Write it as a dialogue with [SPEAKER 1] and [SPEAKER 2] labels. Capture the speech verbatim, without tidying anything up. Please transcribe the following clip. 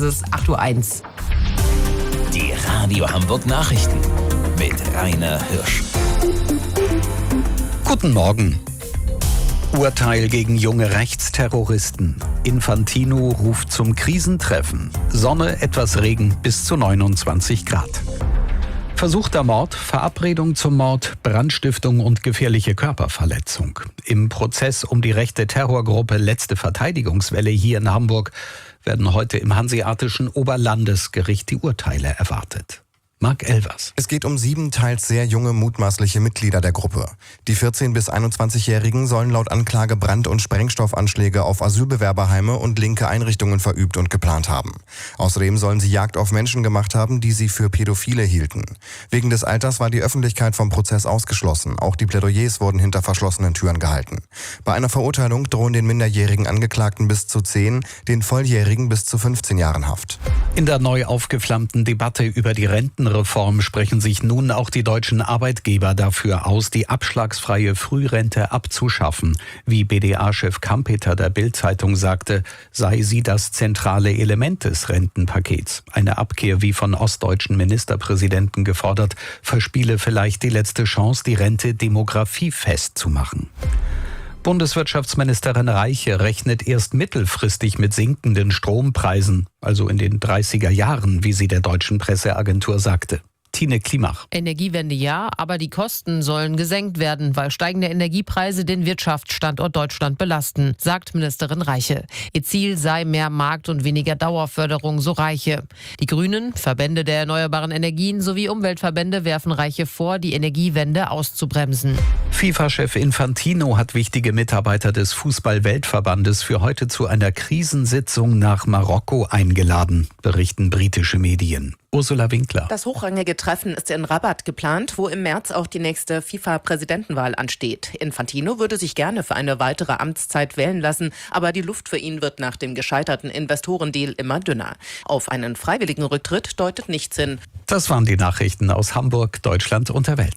[SPEAKER 1] ist acht Uhr eins.
[SPEAKER 2] Die Radio Hamburg Nachrichten mit Rainer Hirsch.
[SPEAKER 3] Guten Morgen. Urteil gegen junge Rechtsterroristen. Infantino ruft zum Krisentreffen. Sonne, etwas Regen bis zu neunundzwanzig Grad. Versuchter Mord, Verabredung zum Mord, Brandstiftung und gefährliche Körperverletzung. Im Prozess um die rechte Terrorgruppe Letzte Verteidigungswelle hier in Hamburg werden heute im Hanseatischen Oberlandesgericht die Urteile erwartet. Marc Elvers.
[SPEAKER 4] Es geht um sieben teils sehr junge mutmaßliche Mitglieder der Gruppe. Die vierzehn- bis einundzwanzigjährigen sollen laut Anklage Brand- und Sprengstoffanschläge auf Asylbewerberheime und linke Einrichtungen verübt und geplant haben. Außerdem sollen sie Jagd auf Menschen gemacht haben, die sie für Pädophile hielten. Wegen des Alters war die Öffentlichkeit vom Prozess ausgeschlossen. Auch die Plädoyers wurden hinter verschlossenen Türen gehalten. Bei einer Verurteilung drohen den minderjährigen Angeklagten bis zu zehn, den Volljährigen bis zu fünfzehn Jahren Haft.
[SPEAKER 3] In der neu aufgeflammten Debatte über die Rentenreform sprechen sich nun auch die deutschen Arbeitgeber dafür aus, die abschlagsfreie Frührente abzuschaffen. Wie B D A-Chef Kampeter der Bild-Zeitung sagte, sei sie das zentrale Element des Rentenpakets. Eine Abkehr, wie von ostdeutschen Ministerpräsidenten gefordert, verspiele vielleicht die letzte Chance, die Rente demografiefest zu machen. Bundeswirtschaftsministerin Reiche rechnet erst mittelfristig mit sinkenden Strompreisen, also in den dreißiger Jahren, wie sie der deutschen Presseagentur sagte. Tine Klimach.
[SPEAKER 5] Energiewende ja, aber die Kosten sollen gesenkt werden, weil steigende Energiepreise den Wirtschaftsstandort Deutschland belasten, sagt Ministerin Reiche. Ihr Ziel sei mehr Markt und weniger Dauerförderung, so Reiche. Die Grünen, Verbände der erneuerbaren Energien sowie Umweltverbände werfen Reiche vor, die Energiewende auszubremsen.
[SPEAKER 3] FIFA-Chef Infantino hat wichtige Mitarbeiter des Fußball-Weltverbandes für heute zu einer Krisensitzung nach Marokko eingeladen, berichten britische Medien. Ursula Winkler.
[SPEAKER 6] Das hochrangige Treffen ist in Rabat geplant, wo im März auch die nächste FIFA-Präsidentenwahl ansteht. Infantino würde sich gerne für eine weitere Amtszeit wählen lassen, aber die Luft für ihn wird nach dem gescheiterten Investorendeal immer dünner. Auf einen freiwilligen Rücktritt deutet nichts hin.
[SPEAKER 3] Das waren die Nachrichten aus Hamburg, Deutschland und der Welt.